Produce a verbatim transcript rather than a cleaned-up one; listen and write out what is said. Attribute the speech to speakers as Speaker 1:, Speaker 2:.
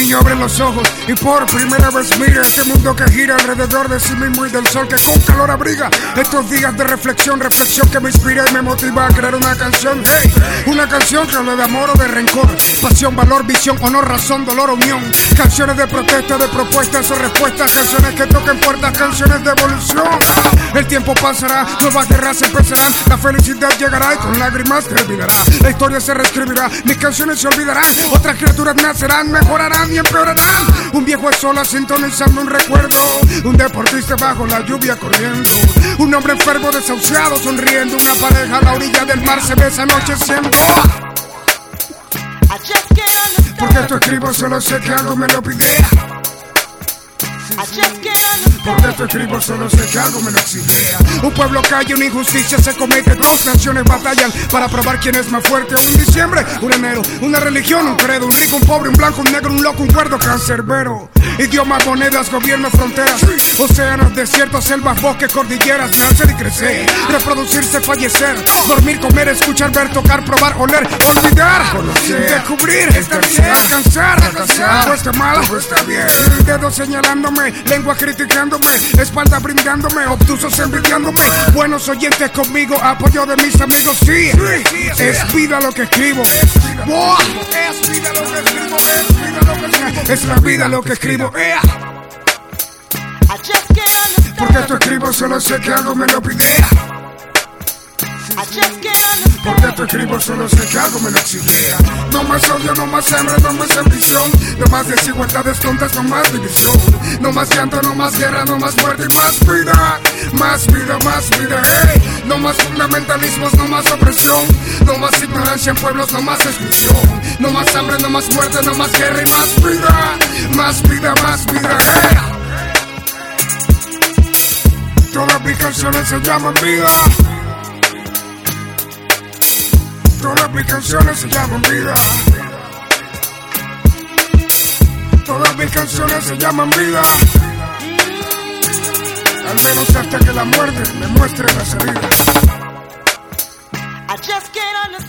Speaker 1: niño abre los ojos y por primera vez mira este mundo que gira alrededor de sí mismo y del sol que con calor abriga. Estos días de reflexión, reflexión que me inspira y me motiva a crear una canción. Hey, una canción que habla de amor o de rencor, pasión, valor, visión, honor, razón, dolor, unión. Canciones de protesta, de propuestas o respuestas, canciones que toquen puertas, canciones de evolución. El tiempo pasará, nuevas guerras empezarán, la felicidad llegará y con lágrimas terminará. La historia se reescribirá, mis canciones se olvidarán, otras criaturas nacerán, mejorarán y empeorarán. Un viejo es sola sintonizando un recuerdo, un deportista bajo la lluvia corriendo, un hombre enfermo desahuciado sonriendo, una pareja a la orilla del mar se besa anocheciendo. Porque esto escribo, solo sé que algo me lo pide. Porque esto escribo, solo sé que algo me lo exigía. Un pueblo calla, una injusticia se comete, dos naciones batallan para probar quién es más fuerte. Un diciembre, un enero, una religión, un credo, un rico, un pobre, un blanco, un negro, un loco, un cuerdo, cancerbero. Idiomas, monedas, gobierno, fronteras, océanos, desiertos, selvas, bosques, cordilleras, nacer y crecer, reproducirse, fallecer, dormir, comer, escuchar, ver, tocar, probar, oler, olvidar, conocer, descubrir, estar bien, alcanzar, fracasar, todo está mal, todo está bien. Dedos señalándome, lengua criticándome, espalda brindándome, obtusos envidiándome, buenos oyentes conmigo, apoyo de mis amigos, sí, es vida lo que escribo, es vida lo que escribo, es vida lo que escribo, es la vida lo que escribo. Porque esto escribo, solo sé que algo me lo pide. Porque esto escribo, solo sé que algo me lo exigía. No más odio, no más hambre, no más ambición, no más desigualdades tontas, no más división, no más llanto, no más guerra, no más muerte y más vida. Más vida, más vida, hey. No más fundamentalismos, no más opresión, no más ignorancia en pueblos, no más exclusión, no más hambre, no más muerte, no más guerra y más vida. Más vida, más vida, hey. Todas mis canciones se llaman vida. Todas mis canciones se llaman vida. Todas mis canciones se llaman vida. Al menos hasta que la muerte me muestre las heridas. I just can't understand.